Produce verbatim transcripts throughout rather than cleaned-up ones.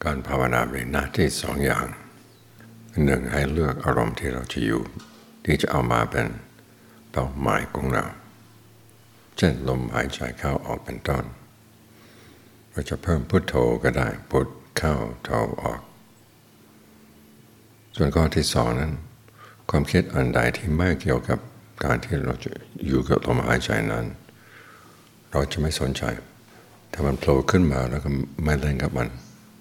การภาวนาเป็นหน้าที่สองอย่างหนึ่งให้เลือกอารมณ์ที่เราจะอยู่ที่จะเอามาเป็นเป้าหมายของเราเช่นลมหายใจเข้าออกเป็นต้นเราจะเพิ่มพุทโธก็ได้พุทเข้าโธออกส่วนข้อที่สองนั้นความคิดอันใดที่ไม่เกี่ยวกับการที่เราจะอยู่กับลมหายใจนั้นเราจะไม่สนใจถ้ามันโผล่ขึ้นมาแล้วก็ไม่เล่นกับมัน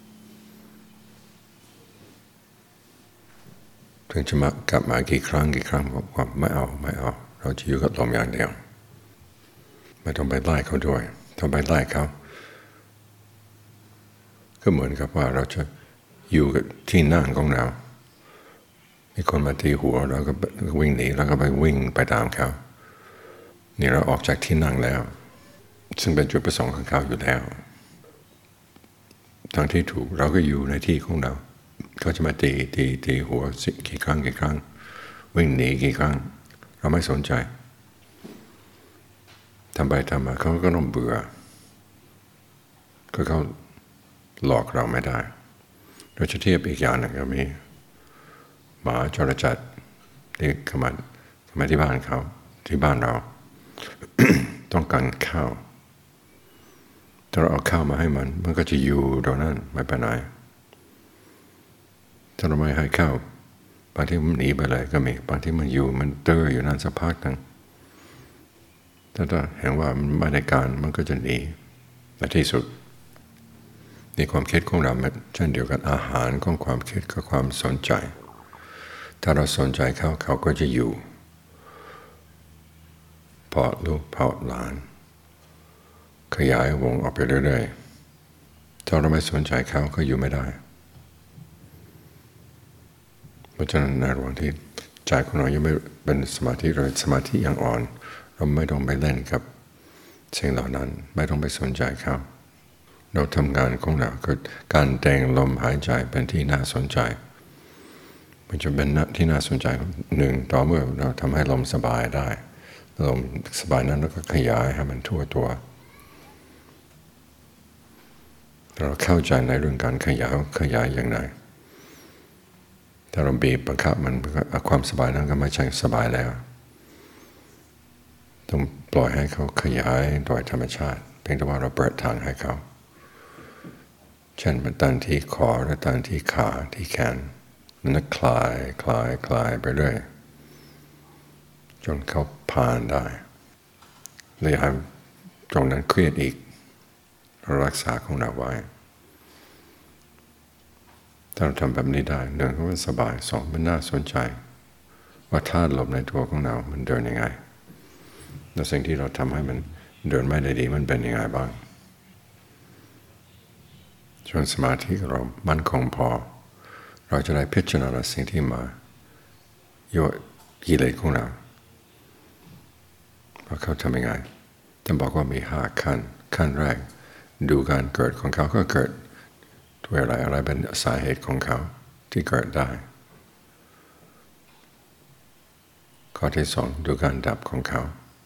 ถึงจะมากลับมากี่ครั้งกี่ครั้งบอกว่าไม่เอาไม่เอาเราจะอยู่กับลมอย่างเดียวไม่ต้องไปไล่เขาด้วยต้องไปไล่เขาก็เหมือนกับว่าเราจะอยู่กับที่นั่งของเรามีคนมาตีหัวเราก็วิ่งหนีแล้วก็ไปวิ่งไปตามเขานี่เราออกจากที่นั่งแล้วซึ่งเป็นจุดประสงค์ของเขาอยู่แล้วทางที่ถูกเราก็อยู่ในที่ของเราเขาจะมาตีตีตีหัวกี่ครั้งกี่ครั้งวิ่งหนีกี่ครั้งเราไม่สนใจทำไปทำมาเขาก็ต้องเบื่อก็เขาหลอกเราไม่ได้เราจะเทียบอีกอย่างหนึ่งก็มีหมาจรจัดที่เข้ามาเข้ามาที่บ้านเขาที่บ้านเรา ต้องการข้าวถ้าเราเอาข้าวมาให้มันมันก็จะอยู่ตรงนั้นไม่ไปไหนถ้าเราไม่ให้ข้าวบางที่มันหนีไปเลยก็มีบางที่มันอยู่มันเตออยู่นานสักพักนึงถ้าเห็นว่ามันไม่ได้การมันก็จะหนีในที่สุดในความคิดของเราเช่นเดียวกันอาหารของความคิดกับความสนใจถ้าเราสนใจเขาเขาก็จะอยู่เพาะลูกเพาะหลานขยายวงออกไปเรื่อยๆถ้าเราไม่สนใจเขาก็อยู่ไม่ได้เพราะฉะนั้นในระหว่างที่ใจของเรายังไม่เป็นสมาธิเลยสมาธิยังอ่อนเราไม่ต้องไปเล่นกับสิ่งเหล่านั้นไม่ต้องไปสนใจเขาเราทำงานของเราคือการแต่งลมหายใจเป็นที่น่าสนใจมันจะเป็นที่น่าสนใจหนึ่งต่อเมื่อเราทำให้ลมสบายได้ลมสบายนั้นเราก็ขยายให้มันทั่วตัวเราเข้าใจในเรื่องการขยายขยายอย่างไรถ้าเราบีบบังคับมันความสบายนั้นก็ไม่ใช่สบายแล้วต้องปล่อยให้เขาขยายโดยธรรมชาติเพียงแต่ว่าเราเปิดทางให้เขาเช่นมันตั้งที่คอหรือตั้งที่ขาที่แขนมันคลายคลายคลายไปเรื่อยจนเขาผ่านได้เลยให้ตรงนั้นเครียดอีกเรารักษาของเราไว้ถ้าเราทำแบบนี้ได้หนึ่งก็มันสบายสองมันน่าสนใจว่าธาตุลมในตัวของเรามันเดินยังไงแล้วสิ่งที่เราทำให้มันเดินไม่ได้ดีมันเป็นยังไงบ้างจนสมาธิเรามั่นคงพอเราจะได้พิจารณาสิ่งที่มาโยกกิเลสของเราว่าเขาทำยังไงท่านบอกว่ามีห้าขั้นขั้นแรกดูการเกิดของเขาก็เกิดด้วยอะไรอะไรเป็นสาเหตุของเขาที่เกิดได้ข้อที่สองดูการดับของเขา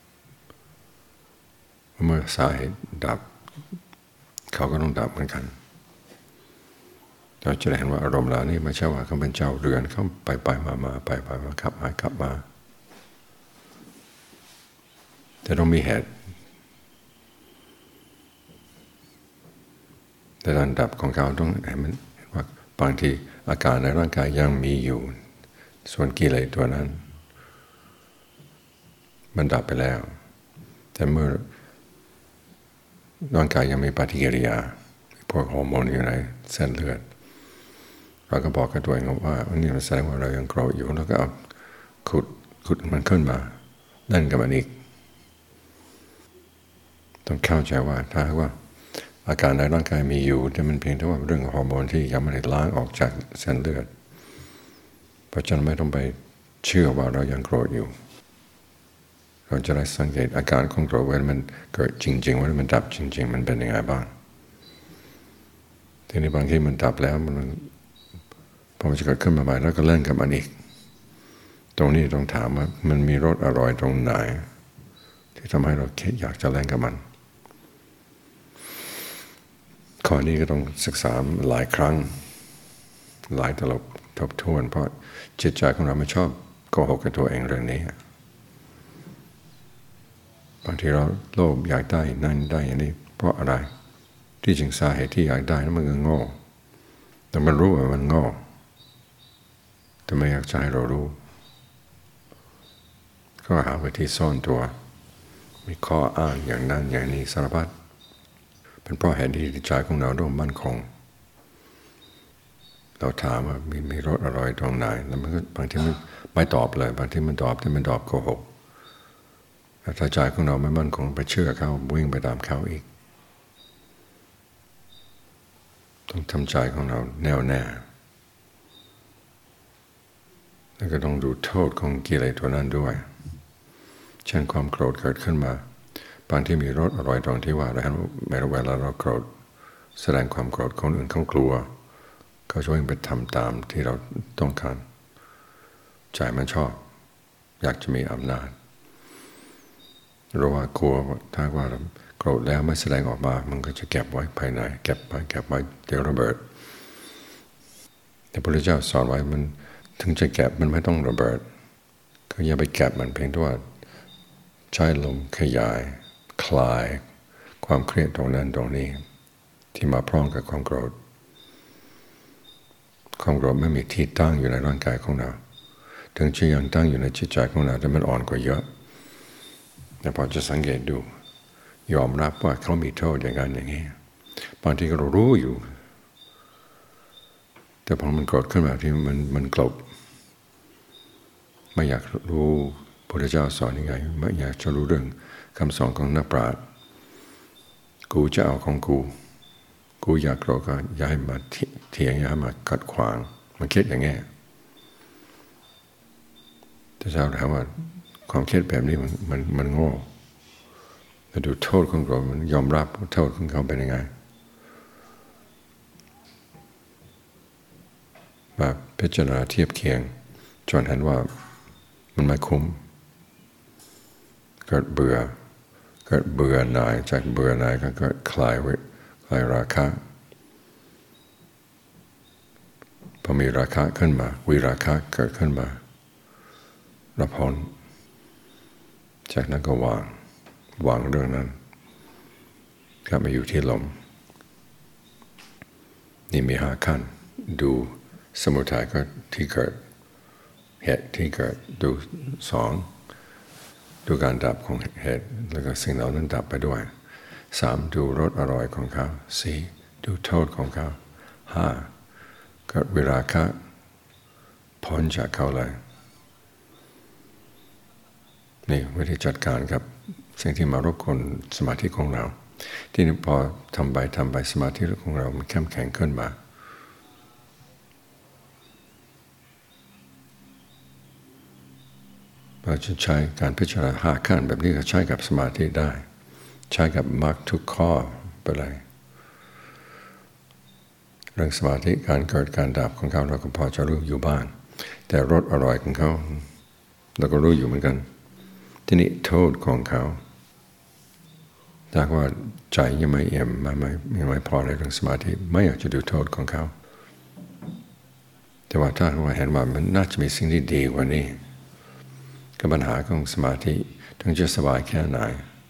เมื่อสาเหตุดับเขาก็ต้องดับเหมือนกันเราจะเห็นว่าอารมณ์เรานี่ไม่ใช่ว่าเขาเป็นเจ้าเรือนเขาไปไปมามาไปไปมาขับมากลับมาแต่ต้องมีเหตุแต่การดับของเขาต้องเห็นมันว่าบางทีอาการในร่างกายยังมีอยู่ส่วนกิเลสตัวนั้นมันดับไปแล้วแต่เมื่อร่างกายยังมีปฏิกิริยาพวกฮอร์โมนอยู่ในเส้นเลือดเราก็บอกกับตัวเองว่าอันนี้มันแสดงว่าเรายังโกรธอยู่แล้วก็เอาขุดขุดมันขึ้นมาเล่นกับมันอีกต้องเข้าใจว่าถ้าว่าอาการในร่างกายมีอยู่แต่มันเพียงแต่ว่าเรื่องฮอร์โมนที่ยังไม่ได้ล้างออกจากเส้นเลือดเพราะฉะนั้นไม่ต้องไปเชื่อว่าเรายังโกรธอยู่เราจะได้สังเกตอาการของโกรธว่ามันเกิดจริงๆว่ามันดับจริงๆมันเป็นยังไงบ้างทีนี้บางทีมันดับแล้วมันพอมันจะเกิดขึ้นมาใหม่แล้วก็เล่นกับมันอีกตรงนี้ต้องถามว่ามันมีรสอร่อยตรงไหนที่ทำให้เราคิดอยากจะเล่นกับมันข้อนี้ก็ต้องศึกษาหลายครั้งหลายตลบทบทวนเพราะจิตใจของเราไม่ชอบโกหกกับตัวเองเรื่องนี้บางทีเราโลภอยากได้นั่นได้อย่างนี้เพราะอะไรที่จริงสาเหตุที่อยากได้นั้นมันก็โง่แต่มันรู้ว่ามันโง่แต่ไม่อยากให้เรารู้ก็หาวิธีซ่อนตัวมีข้ออ้างอย่างนั้นอย่างนี้สารพัดเป็นเพราะเหตุที่ใจของเราต้องมั่นคงเราถามว่ามีมีรสอร่อยตรงไหนแล้วมันก็บางทีมันไม่ตอบเลยบางทีมันตอบแต่มันตอบโกหกถ้าใจของเราไม่มั่นคงไปเชื่อเขาวิ่งไปตามเขาอีกต้องทำใจของเราแน่วแน่แล้วก็ต้องดูโทษของกิเลสตัวนั้นด้วยเช่นความโกรธเกิดขึ้นมาบางที่มีรสอร่อยตรงที่ว่าแล้วเวลาเราโกรธแสดงความโกรธคนอื่นเขากลัวเขาช่วยไปทำตามที่เราต้องการใจมันชอบอยากจะมีอำนาจรู้ว่ากลัวถ้าว่าโกรธแล้วไม่แสดงออกมามันก็จะเก็บไว้ภายในเก็บไว้เก็บไว้เดี๋ยวระเบิดแต่พระพุทธเจ้าสอนไว้มันถึงจะเก็บมันไม่ต้องระเบิดก็อย่าไปเก็บมันเพียงแต่ว่าใช้ลมขยายคลายความเครียดตรงนั้นตรงนี้ที่มาพร้อมกับความโกรธความโกรธไม่มีที่ตั้งอยู่ในร่างกายของเราถึงจะยังตั้งอยู่ในจิตใจของเราแต่มันอ่อนกว่าเยอะแต่พอจะสังเกตดูยอมรับว่าเขามีโทษอย่างนั้นอย่างนี้บางทีก็เรารู้อยู่แต่พอมันโกรธขึ้นมาที่มันมันกลบไม่อยากรู้พระพุทธเจ้าสอนยังไงไม่อยากจะรู้เรื่องคำสอนของนักปราชญ์กูจะเอาของกูกูอยากโกรธก็อย่าให้มาเถียงอย่าให้มาขัดขวางมันคิดอย่างนี้แต่เจ้าถามว่าความคิดแบบนี้มันมันมันโง่แต่ดูโทษของโกรธมันยอมรับโทษของเขาเป็นยังไงมาพิจารณาเทียบเคียงจนเห็นว่ามันไม่คุ้มเกิดเบื่อเกิดเบื่อหน่ายจากเบื่อหน่ายก็เกิดคลายวิคลายราคะพอมีราคะขึ้นมาวิราคะเกิดขึ้นมารับพ้นจากนั้นก็วางวางเรื่องนั้นกลับมาอยู่ที่ลมนี่มีห้าขั้นดูสมุทัยก็ที่เกิดเหตุที่เกิดดูสองดูการดับของเหตุแล้วก็สิ่งเหล่านั้นดับไปด้วยสามดูรสอร่อยของเขาสี่ดูโทษของเขาห้าเกิดวิราคะพ้นจากเขาเลยนี่วิธีจัดการกับสิ่งที่มารบกวนสมาธิของเราที่นี่พอทำไปทำไปสมาธิของเรามันเข้มแข็งขึ้นมาเราจะใช้การพิจารณาห้าขั้นแบบนี้ก็ใช้กับสมาธิได้ใช้กับมรรคทุกข้อไปเลยเรื่องสมาธิการเกิดการดับของเขาเราก็พอจะรู้อยู่บ้างแต่รสอร่อยของเขาเราก็รู้อยู่เหมือนกันทีนี้โทษของเขาถ้าว่าใจยังไม่เอี่ยมไม่ไม่ยังไม่พอในเรื่องสมาธิไม่อยากจะดูโทษของเขาแต่ว่าถ้าว่าเห็นว่ามันน่าจะมีสิ่งที่ดีกว่านี้ก็ปัญหาของสมาธิถึงจะสบายแค่ไหน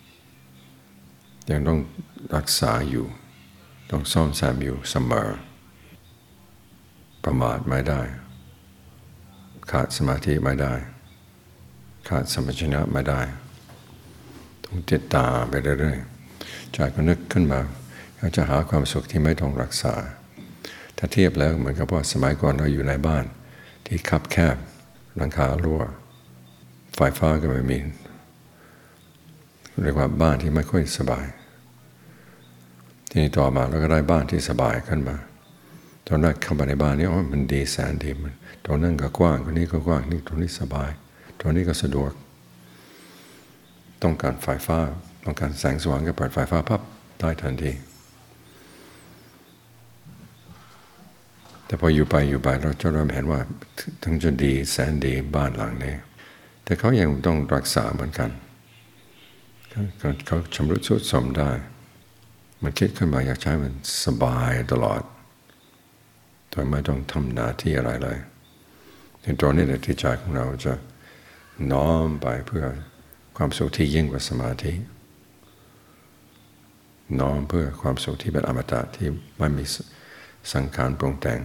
ยังต้องรักษาอยู่ต้องซ่อมแซมอยู่เสมอประมาทไม่ได้ขาดสมาธิไม่ได้ขาดสัมปชัญญะไม่ได้ต้องติดตามไปเรื่อยๆใจก็นึกขึ้นมาอยากจะหาความสุขที่ไม่ต้องรักษาถ้าเทียบแล้วเหมือนกับว่าสมัยก่อนเราอยู่ในบ้านที่คับแคบหลังคารั่วไฟฟ้าก็ไม่มีเรียกว่าบ้านที่ไม่ค่อยสบายทีนี้ต่อมาเราก็ได้บ้านที่สบายขึ้นมาตอนแรกเข้ามาในบ้านนี้อ๋อมันดีแสนดีมันตรงนั้นก็กว้างตรงนี้ก็กว้างนี่ตรงนี้สบายตรงนี้ก็สะดวกต้องการไฟฟ้าต้องการแสงสว่างก็เปิดไฟฟ้าปั๊บได้ทันทีแต่พออยู่ไปอยู่ไปเราจะเริ่มเห็นว่าถึงจะดีแสนดีบ้านหลังนี้แต่เขายังต้องรักษาเหมือนกันเขาชำรุดทรุดโทรมได้มันคิดขึ้นมาอยากใช้มันสบายตลอดโดยไม่ต้องทำหน้าที่อะไรเลยในตอนนี้ในที่ใจของเราจะน้อมไปเพื่อความสุขที่ยิ่งกว่าสมาธิน้อมเพื่อความสุขที่เป็นอมตะที่ไม่มีสังขารปรุงแต่ง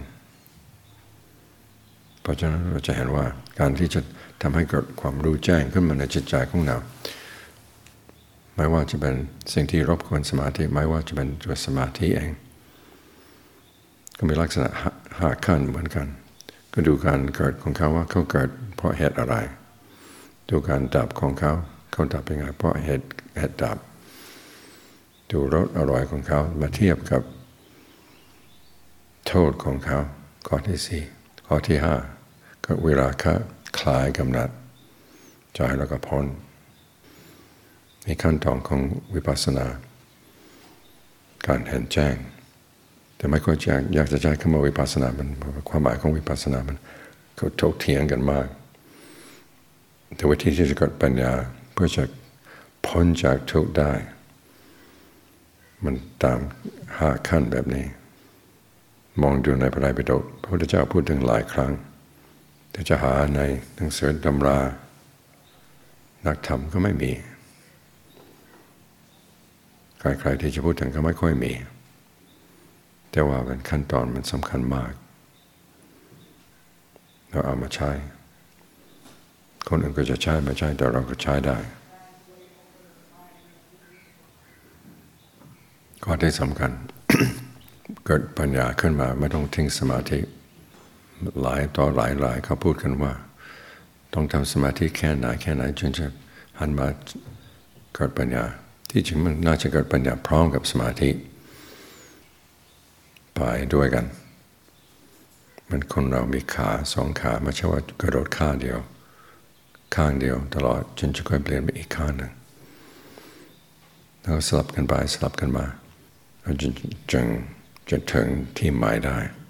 เพราะฉะนั้นเราจะเห็นว่าการที่จะทำให้เกิดความรู้แจ้งขึ้นมาในจิตใจของเราไม่ว่าจะเป็นสิ่งที่รบกวนสมาธิไม่ว่าจะเป็นตัวสมาธิเองก็มีลักษณะห้าขั้นเหมือนกันก็ดูการเกิดของเขาว่าเขาเกิดเพราะเหตุอะไรดูการดับของเขาเขาดับยังไงเพราะเหตุเหตุดับดูรสอร่อยของเขามาเทียบกับโทษของเขาข้อที่สี่ข้อที่ห้าก็เวลาคะคลายกำหนัดใจแล้วก็พ้นมีขั้นตอนของวิปัสสนาการเห็นแจ้งแต่ไม่ค่อยจะอยากจะใช้คำว่าวิปัสสนามันความหมายของวิปัสสนามันเขาถกเถียงกันมากแต่วิธีที่จะเกิดปัญญาเพื่อจะพ้นจากทุกข์ได้มันตามห้าขั้นแบบนี้มองดูในพระไตรปิฎกพระพุทธเจ้าพูดถึงหลายครั้งแต่จะหาในหนังสือตำรานักธรรมก็ไม่มีใครๆที่จะพูดถึงก็ไม่ค่อยมีแต่ว่าเป็นขั้นตอนมันสำคัญมากเราเอามาใช้คนอื่นก็จะใช้ไม่ใช้แต่เราก็ใช้ได้ข้อที่สำคัญ เกิดปัญญาขึ้นมาไม่ต้องทิ้งสมาธิหลายต่อหลายหลายเขาพูดกันว่าต้องทำสมาธิแค่ไหนแค่ไหนจนจะหันมาเกิดปัญญาที่จริงมันน่าจะเกิดปัญญาพร้อมกับสมาธิไปด้วยกันมันคนเรามีขาสองขาไม่ใช่ว่ากระโดดขาเดียวข้างเดียวตลอดจนจะค่อยเปลี่ยนไปอีกข้างหนึ่งแล้วสลับกันไปสลับกันมาจนจึงจะถึงที่หมายได้